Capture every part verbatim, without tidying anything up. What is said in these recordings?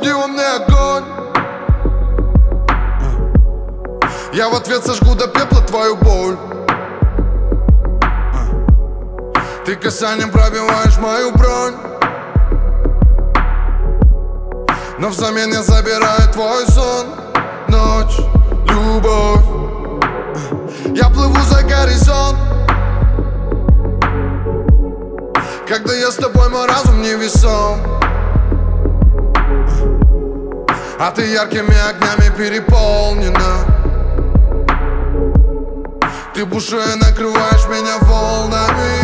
Зажги во мне огонь. Я в ответ сожгу до пепла твою боль. Ты касанием пробиваешь мою бронь, но взамен я забираю твой сон. Ночь, любовь. Я плыву за горизонт. Когда я с тобой, мой разум невесом, а ты яркими огнями переполнена. Ты бушуя накрываешь меня волнами.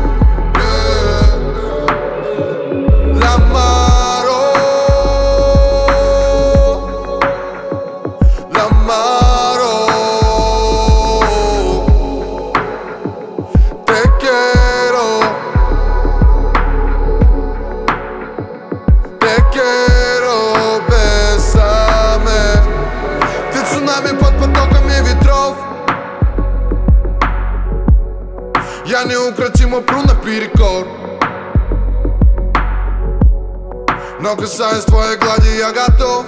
Под потоками ветров я неукротимо пру наперекор, но касаясь твоей глади я готов.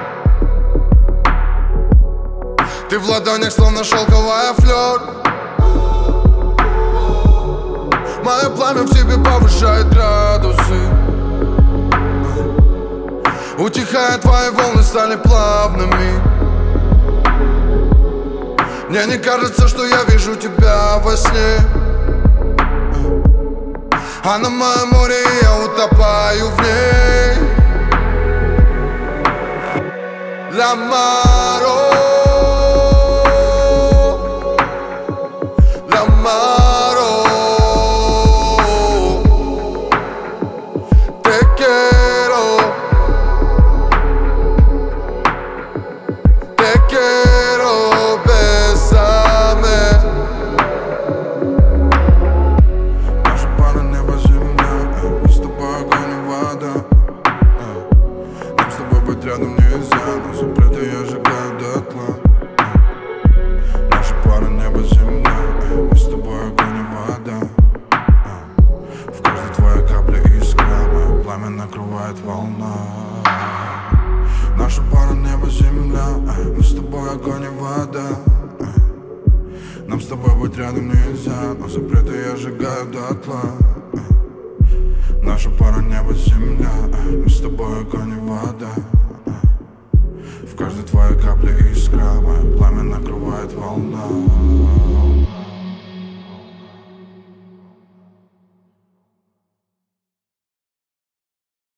Ты в ладонях словно шелковая флёр. Мое пламя в тебе повышает градусы. Утихая, твои волны стали плавными. Мне не кажется, что я вижу тебя во сне, а на моем море я утопаю в ней. La Maro, La Maro, te quiero, te quiero. Рядом нельзя, но запреты я сжигаю дотла. Наша пара небо, земля, мы с тобой огонь и вода. В каждой твоей капле искра, мое пламя накрывает волна. Наша пара небо, земля, мы с тобой огонь и вода. Нам с тобой быть рядом нельзя, но запреты я сжигаю дотла. Наша пара небо, земля, мы с тобой огонь и вода. В каждой твоей капле искра, мое пламя накрывает волна.